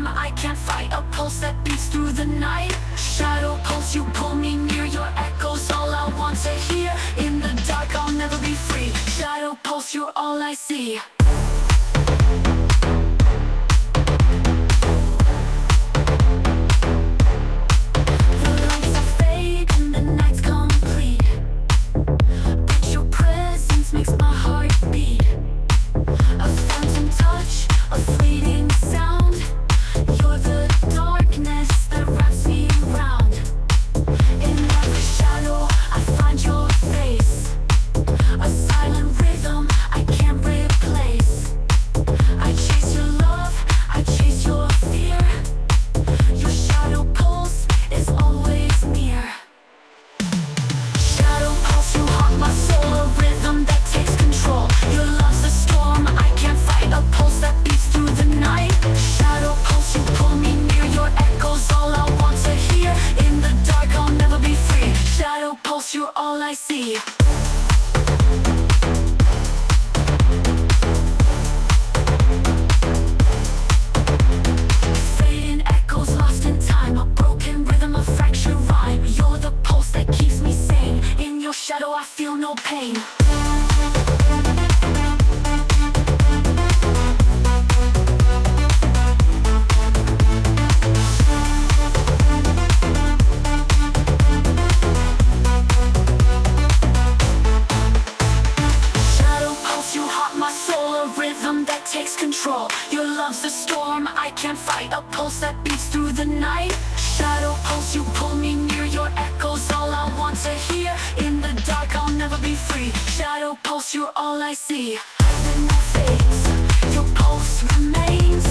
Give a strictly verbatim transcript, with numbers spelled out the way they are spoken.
I can't fight. A pulse that beats through the night. Shadow pulse, you pull me near. Your echo's all I want to hear. In the dark I'll never be free. Shadow pulse, you're all I see. You're all I see. Fading echoes lost in time. A broken rhythm, a fractured rhyme. You're the pulse that keeps me sane. In your shadow I feel no pain. Takes control. Your love's a storm I can't fight. A pulse that beats through the night. Shadow pulse, you pull me near. Your echo's all I want to hear. In the dark I'll never be free. Shadow pulse, you're all I see. Then that fades. Your pulse remains.